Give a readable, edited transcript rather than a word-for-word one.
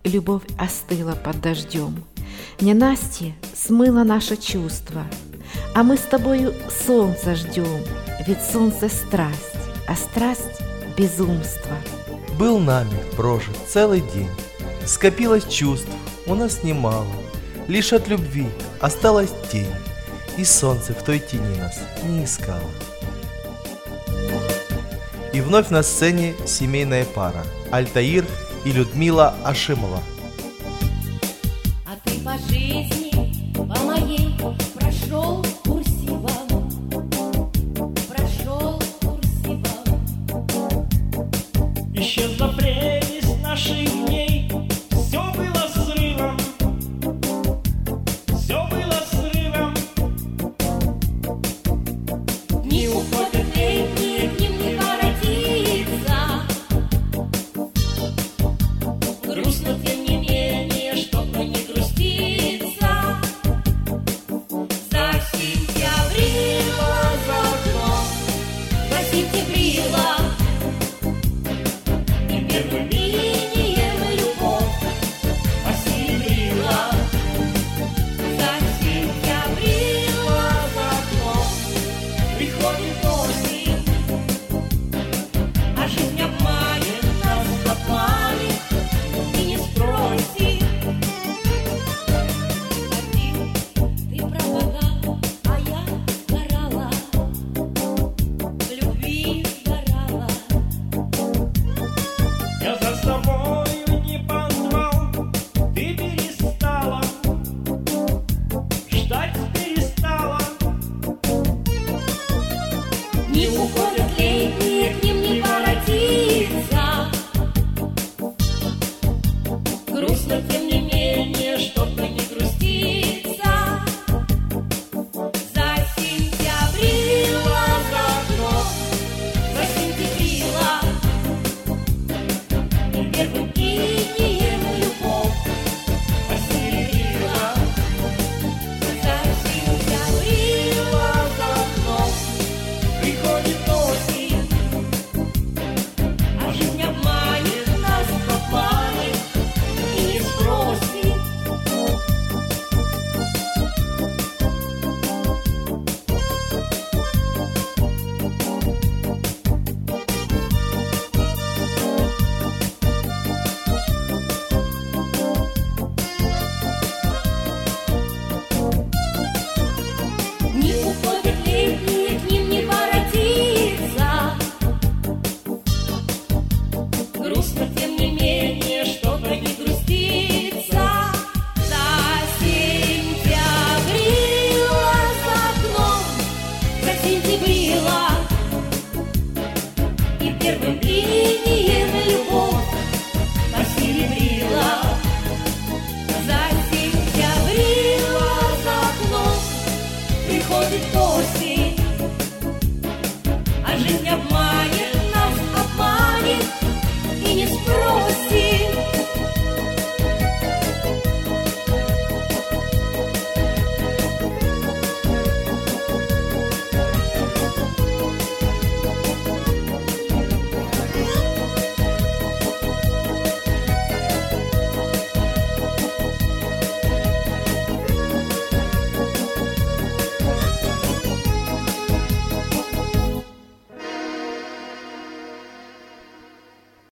любовь остыла под дождем. Ненастье смыло наше чувство, а мы с тобою солнца ждем, ведь солнце страсть, а страсть безумство. Был нами прожит целый день, скопилось чувств у нас немало, лишь от любви осталась тень, и солнце в той тени нас не искало. И вновь на сцене семейная пара Альтаир и Людмила Ашимова. А ты по жизни, по моей, прошел курсивом, прошел курсивом. Исчезла прелесть наших дней, все было срывом, все было срывом. Не уходят летние, к ним не воротиться. Грустно, тем не менее, чтоб не груститься. Засентябрила за окном, засентябрила. И первым инием любовь осеребрила. Засентябрила за окном, приходит осень, а жизнь обманет нас запалит и не спросит. Один ты пропадал, а я сгорала, в любви сгорала. Я за собою не позвал, ты перестала, ждать перестала. Не уходят летние, к ним не воротиться. Грустно, тем не менее, чтобы не груститься. Засентябрила за окном, засентябрила. И первым